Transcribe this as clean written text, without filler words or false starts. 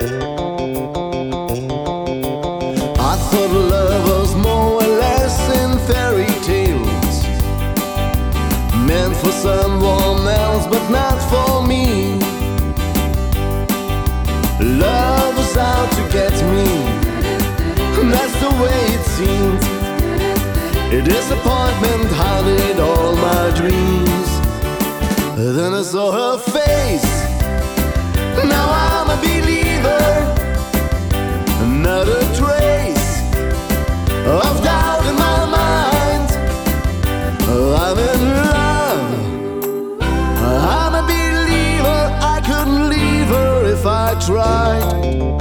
I thought love was more or less in fairy tales, meant for someone else but not for me. Love was out to get me, that's the way it seemed. A disappointment haunted all my dreams. Then I saw her face, now I'm a believer. Not a trace of doubt in my mind. I'm in love, I'm a believer. I couldn't leave her if I tried.